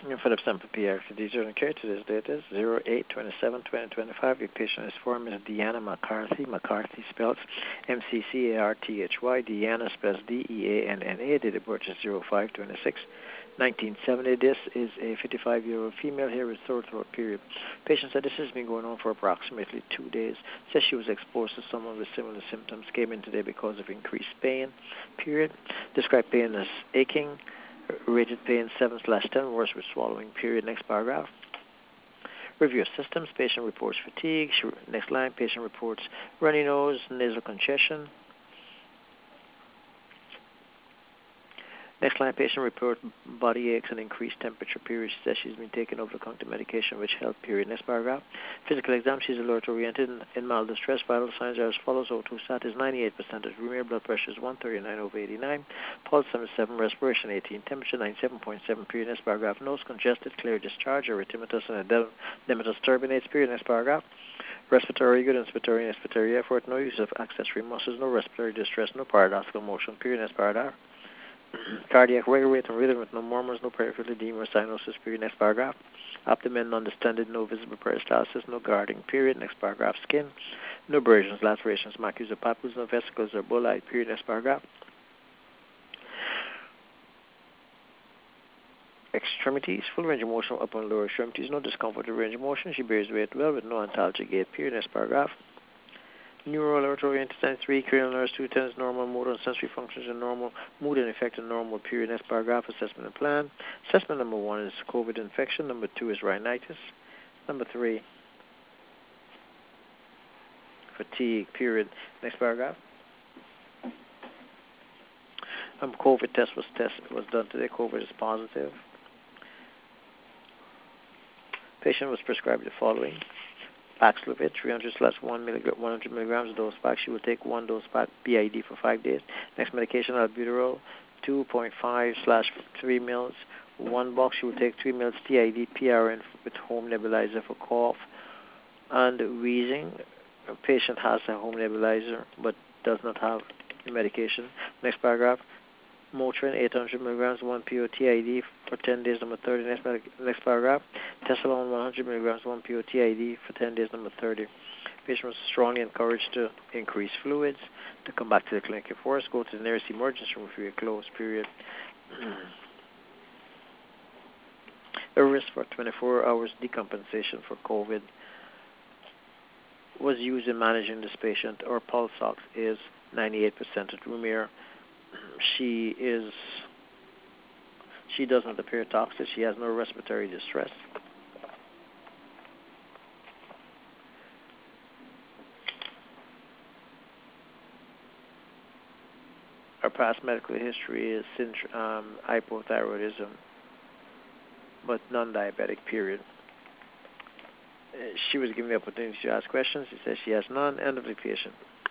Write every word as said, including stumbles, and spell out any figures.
And for the sample P R C D journal care, today's date is zero eight twenty-seven twenty twenty-five. Your patient is formed as Deanna McCarthy. McCarthy spells M C C A R T H Y. Deanna spells D E A N N A. Date of birth is zero five twenty-six nineteen seventy. This is a fifty-five-year-old female here with sore throat period. Patient said this has been going on for approximately two days. Says she was exposed to someone with similar symptoms. Came in today because of increased pain. Period. Described pain as aching. Rated pain seven slash ten, worse with swallowing. Period. Next paragraph. Review of systems. Patient reports fatigue. Next line. Patient reports runny nose, nasal congestion. Next line, patient report body aches and increased temperature. Period. She says she's been taking over-the-counter medication which helped. Period. Next paragraph. Physical exam. She's alert-oriented and in mild distress. Vital signs are as follows. O two sat is ninety-eight percent. Room blood pressure is one thirty-nine over eighty-nine. Pulse seventy-seven. Respiration eighteen. Temperature ninety-seven point seven. Period. Next paragraph. Nose congested. Clear discharge. Erythematous and edematous turbinates. Period. Next paragraph. Respiratory good. Inspiratory and expiratory effort. No use of accessory muscles. No respiratory distress. No paradoxical motion. Period. Next paragraph. Cardiac regular rate and rhythm with no murmurs, no peripheral edema or cyanosis. Period. Next paragraph. Abdomen undistended, no visible peristalsis, no guarding. Period. Next paragraph. Skin, no abrasions, lacerations, macules or papules, no vesicles or bullae. Period. Next paragraph. Extremities, full range of motion upper and lower extremities, no discomfort or range of motion. She bears weight well with no antalgic gait. Period. Next paragraph. Neural oriented sense three, cranial nerves two tenths normal, motor and sensory functions are normal, mood and affect are normal. Period. Next paragraph. Assessment and plan. Assessment number one is COVID infection. Number two is rhinitis. Number three, fatigue. Period. Next paragraph. Um, COVID test was test was done today. COVID is positive. Patient was prescribed the following: Paxlovid, three hundred slash one milligram, one hundred milligrams dose pack. She will take one dose pack B I D for five days. Next medication, albuterol, two point five slash three mils. One box. She will take three mils T I D P R N with home nebulizer for cough and wheezing. A patient has a home nebulizer but does not have the medication. Next paragraph. Motrin, eight hundred milligrams, one P O T I D for ten days, number thirty. Next, next paragraph. Tessalon, one hundred milligrams, one P O T I D for ten days, number thirty. Patient was strongly encouraged to increase fluids, to come back to the clinic if worse, go to the nearest emergency room if you're closed. Period. The risk for twenty-four hours decompensation for COVID was used in managing this patient. Or pulse ox is ninety-eight percent at room air. She is, she doesn't appear toxic. She has no respiratory distress. Her past medical history is um, hypothyroidism, but non-diabetic. Period. Uh, She was given the opportunity to ask questions. She says she has none. End of the patient.